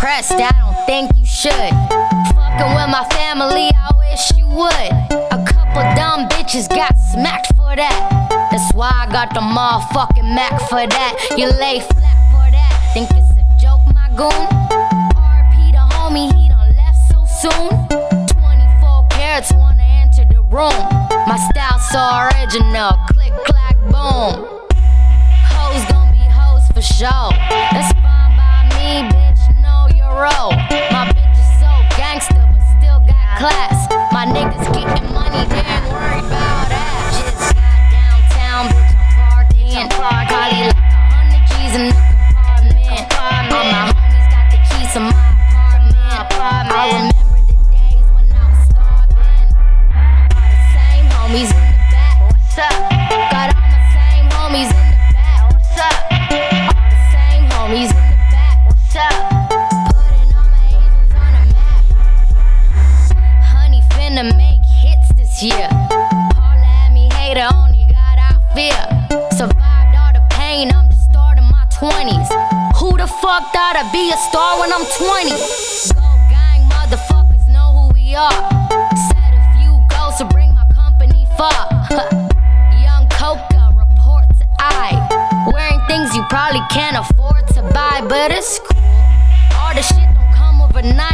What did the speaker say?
impressed, I don't think you should. Fucking with my family, I wish you would. A couple dumb bitches got smacked for that. That's why I got the motherfucking Mac for that. You lay flat for that. Think it's a joke, my goon? RP the homie, he done left so soon. 24 carats wanna enter the room. My style so original, click, clack, boom. Hoes gon' be hoes for sure. That's fine by me, bitch, know your role. My bitch is so gangster, but still got class. My niggas getting money, they ain't worried about that. Just got downtown, bitch, I'm partying. Probably like 100 G's in the compartment. All my homies got the keys to my apartment. I remember the days when I was starving. All the same homies in the back. What's up? Got all my same homies in the back. What's up? All the same homies in the back. What's up? Putting all my Asians on the map. Honey finna make hits this year. Holla at me, hater, only got out fear. Survived all the pain, I'm just starting my 20s. Who the fuck thought I'd be a star when I'm 20? Go gang, motherfuckers know who we are. Set a few goals to bring my company far. Young Coca, report to I. Wearing things you probably can't afford to buy, but it's cool. All the shit don't come overnight.